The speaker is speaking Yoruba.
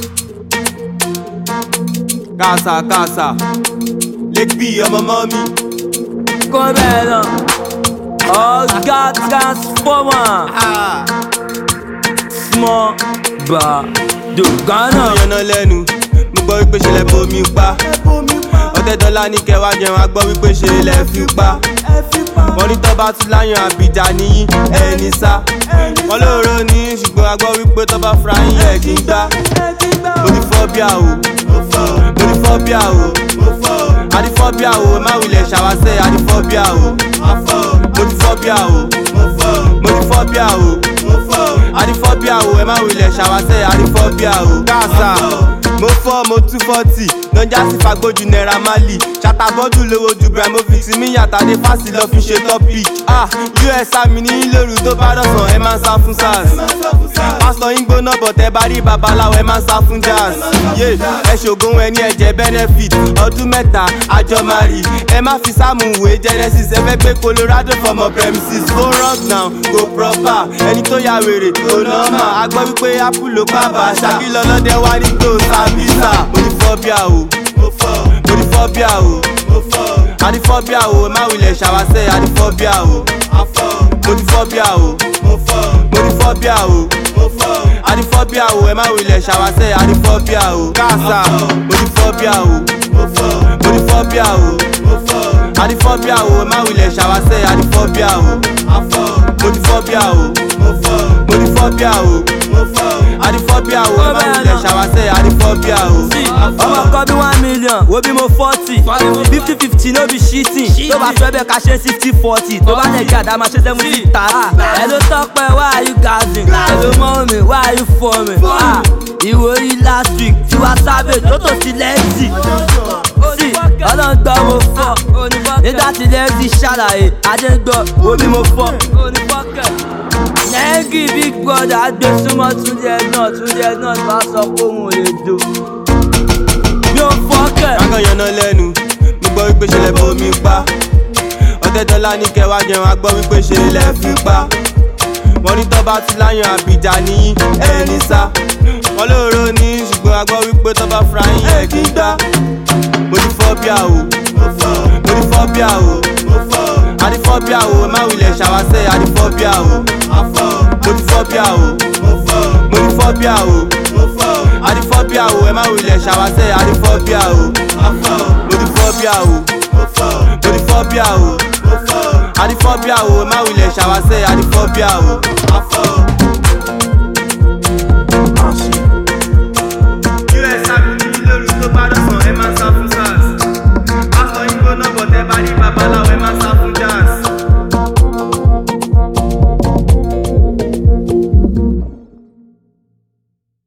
Casa, Lake B, ọmọ mọ́mí. Kọ́bẹ̀rẹ̀ ọ̀gá transformer. Small bar Ghana. Yànnà lẹ́nu, mo gbọ́ wípé ṣe lẹ bomi pa. $100 ní kẹwàá jẹun, a gbọ́ wípé ṣe lẹ fi pa. Wọ́n ní tọ́ bá tún láyàn àbíjà níyìn ẹni sá. Wọ́n lóòrò ní ṣùgbọ́n a gbọ́ wípé tọ́ bá fura yín ẹ̀ kí n gbá. Mo ní fọ́bíà o, mo ní fọ́bíà o, adifọ́bíà o, má wulẹ̀ ṣàwáṣẹ́ adifọ́bíà o. Mo ní fọ́bíà o, mo ní fọ́bíà o, adifọ́bíà o, ẹ má wulẹ̀ ṣàwáṣẹ́ adifọ́bíà o. Káàsà, mo fọ́ mo 240, lọ́jà sí fagbójú Naira Marley. Ṣàtàbọ́dù lówó ju Ibrahimovic mi yàtàdé fásì lọ fi ṣe topic. US àmì ní lóru tó bá dọ̀sán ẹ máa ń sá fún SARS. Pásítọ̀ yín gbóná bọ̀ tẹ́ bá rí babaláwo ẹ máa ń sá fún jazz. Ẹ ṣògùn ẹ ní ẹ̀jẹ̀ benefit ọdún mẹ́ta àjọ máa rí. Ẹ má fi sáàmù ìwé Genesis ẹ fẹ́ gbé Colorado for more premises. Go rock now, go proper, ẹni tó ya wèrè kò nọ́ọ̀mà. A gbọ́ wípé Apple ló pa bàṣà, kí lọ́lọ́dẹ wá ní tó sábìsà. Mo ní fọ́bíà o, mo ní fọ́bíà o, adifọ́bíà o, má wulẹ̀ ṣàwáṣẹ́ adifọ́bíà o. Mo ní fọ́bíà o, mo ní fọ́bíà o, adifọ́bíà o, ẹ má wulẹ̀ ṣàwáṣẹ́ adifọ́bíà o. Káàsà, mo ní fọ́bíà o, mo ní fọ́bíà o, adifọ́bíà o, ẹ má wulẹ̀ ṣàwáṣẹ́ adifọ́bíà o. Mo ní fọ́bíà o, mo ní fọ́bíà o, adifọ́bíà o, ẹ má wulẹ̀ ṣàwáṣẹ́ adifọ́bíà o. Ọmọ kan bí 1 million, wo bí mo 40 50-50 no be shitting. Tó bá fẹ́ bẹ́ẹ̀ ká ṣe 60-40. Tó bá lẹ̀ kí àdá máa ṣe 70 tààrà. Ẹ ló tọ́pẹ́, why are you gassing? Ẹ ló mọ́ mi, why are you forming? Ìwòyí last week Tiwa Savage ló tò sí lẹ́ẹ̀tì. Ọlọ́run gbọ́ mo fọ́. Nígbà tí lẹ́ẹ̀tì ṣàlàyé, adé ń gbọ́, wo bí mo fọ́. Nẹ́gì big brother àgbẹ̀ súnmọ́ Túndé náà bá sọ pé òun ò lè do. Yóò fọ́kẹ̀. Kákan yànnà lẹ́nu, mo gbọ́ wípé ṣe lẹ bomi pa. $100 ní kẹwàá jẹun, a gbọ́ wípé ṣe lẹ fi pa. Wọ́n ní tọ́ bá tún láyàn àbíjà níyìn ẹni sá. Wọ́n lóòrò ní ṣùgbọ́n a gbọ́ wípé tọ́ bá fura yín ẹ̀ kí n gbá. Mo ní fọ́bíà o, mo ní fọ́bíà o, adifọ́bíà o, má wulẹ̀ ṣàwáṣẹ́ adifọ́bíà o. Mo ní fọ́bíà o, mo ní fọ́bíà o, adifọ́bíà o, ẹ má wulẹ̀ ṣàwáṣẹ́ adifọ́bíà o. Mo ní fọ́bíà o, mo ní fọ́bíà o, adifọ́bíà o, ẹ má wulẹ̀ ṣàwáṣẹ́ adifọ́bíà o.